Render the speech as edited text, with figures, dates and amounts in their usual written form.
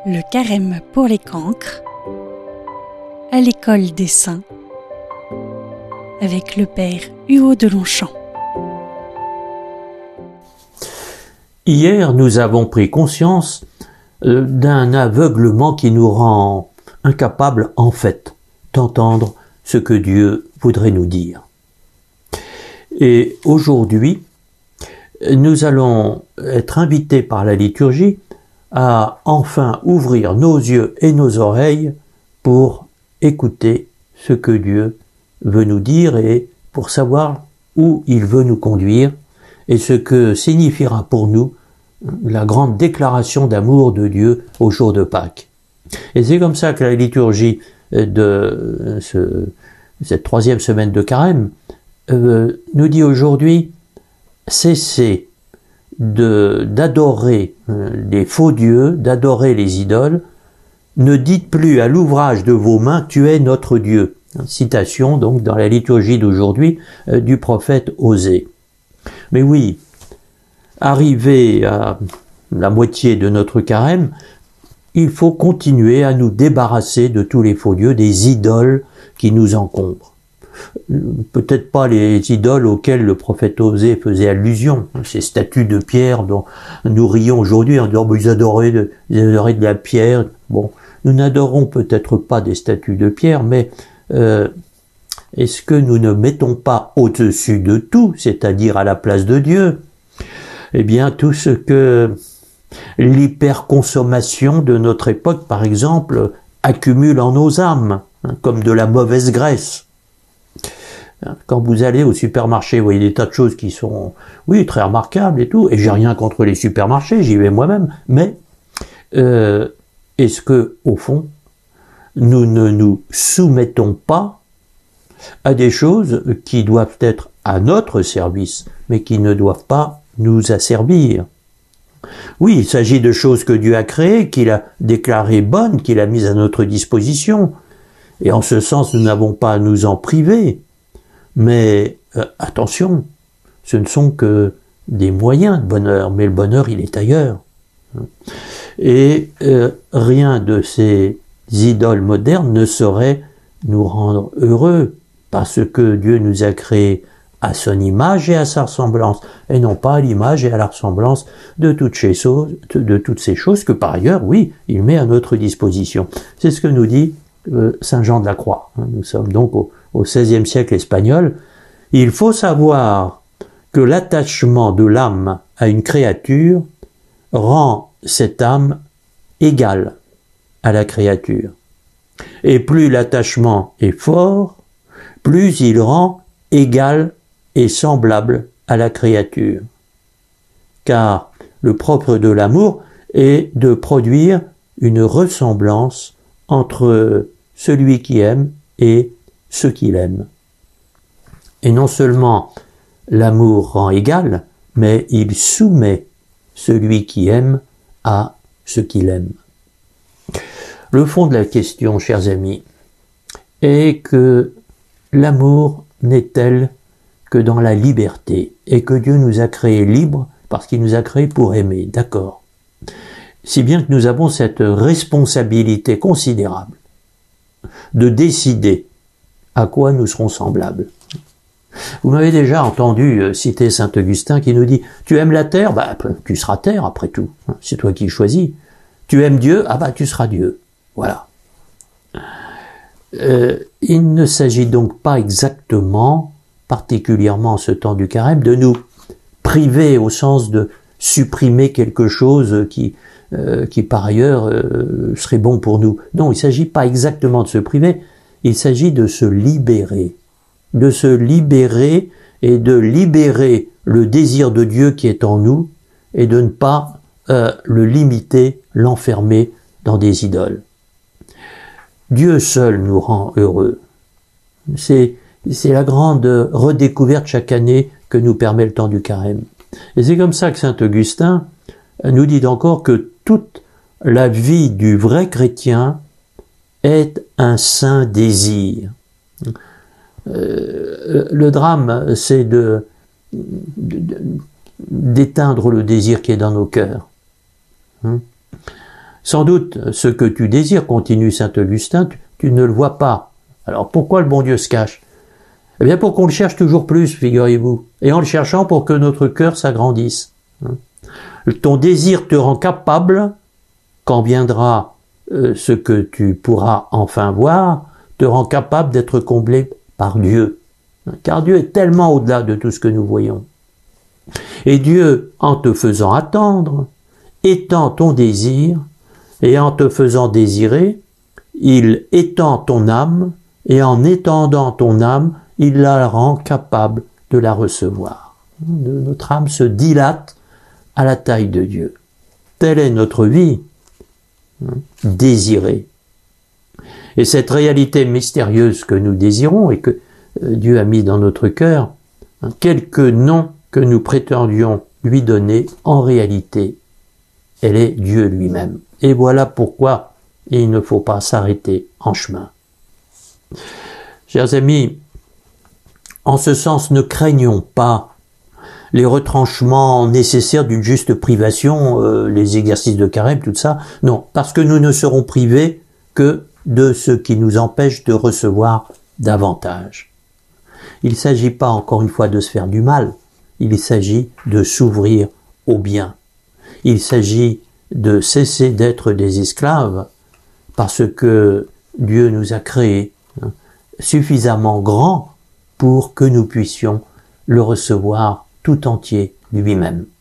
Le carême pour les cancres, à l'école des saints, avec le père Hugo de Longchamp. Hier, nous avons pris conscience d'un aveuglement qui nous rend incapables, en fait, d'entendre ce que Dieu voudrait nous dire. Et aujourd'hui, nous allons être invités par la liturgie à enfin ouvrir nos yeux et nos oreilles pour écouter ce que Dieu veut nous dire et pour savoir où il veut nous conduire et ce que signifiera pour nous la grande déclaration d'amour de Dieu au jour de Pâques. Et c'est comme ça que la liturgie de cette troisième semaine de carême nous dit aujourd'hui: cessez d'adorer les faux dieux, d'adorer les idoles, ne dites plus à l'ouvrage de vos mains, tu es notre Dieu. Citation donc dans la liturgie d'aujourd'hui du prophète Osée. Mais oui, arrivé à la moitié de notre carême, il faut continuer à nous débarrasser de tous les faux dieux, des idoles qui nous encombrent. Peut-être pas les idoles auxquelles le prophète Osée faisait allusion, ces statues de pierre dont nous rions aujourd'hui en disant ils adoraient de la pierre. Bon, nous n'adorons peut-être pas des statues de pierre, mais est-ce que nous ne mettons pas au-dessus de tout, c'est-à-dire à la place de Dieu, eh bien tout ce que l'hyperconsommation de notre époque, par exemple, accumule en nos âmes, comme de la mauvaise graisse. Quand vous allez au supermarché, vous voyez des tas de choses qui sont, oui, très remarquables et tout, et j'ai rien contre les supermarchés, j'y vais moi-même, mais est-ce que, au fond, nous ne nous soumettons pas à des choses qui doivent être à notre service, mais qui ne doivent pas nous asservir? Oui, il s'agit de choses que Dieu a créées, qu'il a déclarées bonnes, qu'il a mises à notre disposition, et en ce sens, nous n'avons pas à nous en priver. Mais attention, ce ne sont que des moyens de bonheur, mais le bonheur, il est ailleurs. Et rien de ces idoles modernes ne saurait nous rendre heureux, parce que Dieu nous a créés à son image et à sa ressemblance, et non pas à l'image et à la ressemblance de toutes ces choses que par ailleurs, oui, il met à notre disposition. C'est ce que nous dit Saint Jean de la Croix. Nous sommes donc au XVIe siècle espagnol. Il faut savoir que l'attachement de l'âme à une créature rend cette âme égale à la créature. Et plus l'attachement est fort, plus il rend égal et semblable à la créature. Car le propre de l'amour est de produire une ressemblance entre celui qui aime et ce qu'il aime. Et non seulement l'amour rend égal, mais il soumet celui qui aime à ce qu'il aime. Le fond de la question, chers amis, est que l'amour n'est tel que dans la liberté, et que Dieu nous a créés libres parce qu'il nous a créés pour aimer, d'accord. Si bien que nous avons cette responsabilité considérable de décider à quoi nous serons semblables. Vous m'avez déjà entendu citer saint Augustin qui nous dit « Tu aimes la terre ? Bah, tu seras terre après tout. C'est toi qui choisis. Tu aimes Dieu ? Ah bah, tu seras Dieu. » Voilà. Il ne s'agit donc pas exactement, particulièrement en ce temps du carême, de nous priver au sens de supprimer quelque chose qui par ailleurs serait bon pour nous. Non, il ne s'agit pas exactement de se priver, il s'agit de se libérer et de libérer le désir de Dieu qui est en nous et de ne pas le limiter, l'enfermer dans des idoles. Dieu seul nous rend heureux. C'est la grande redécouverte chaque année que nous permet le temps du carême. Et c'est comme ça que saint Augustin nous dit encore que toute la vie du vrai chrétien est un saint désir. Le drame, c'est d'éteindre le désir qui est dans nos cœurs. Sans doute, ce que tu désires, continue saint Augustin, tu ne le vois pas. Alors pourquoi le bon Dieu se cache? Eh bien pour qu'on le cherche toujours plus, figurez-vous, et en le cherchant pour que notre cœur s'agrandisse. Ton désir te rend capable, quand viendra ce que tu pourras enfin voir, te rend capable d'être comblé par Dieu. Car Dieu est tellement au-delà de tout ce que nous voyons. Et Dieu, en te faisant attendre, étend ton désir, et en te faisant désirer, il étend ton âme, et en étendant ton âme, il la rend capable de la recevoir. Notre âme se dilate à la taille de Dieu. Telle est notre vie, désirée. Et cette réalité mystérieuse que nous désirons et que Dieu a mis dans notre cœur, quelque nom que nous prétendions lui donner, en réalité, elle est Dieu lui-même. Et voilà pourquoi il ne faut pas s'arrêter en chemin. Chers amis, en ce sens, ne craignons pas les retranchements nécessaires d'une juste privation, les exercices de carême, tout ça. Non, parce que nous ne serons privés que de ce qui nous empêche de recevoir davantage. Il ne s'agit pas, encore une fois, de se faire du mal. Il s'agit de s'ouvrir au bien. Il s'agit de cesser d'être des esclaves parce que Dieu nous a créés suffisamment grands pour que nous puissions le recevoir tout entier lui-même.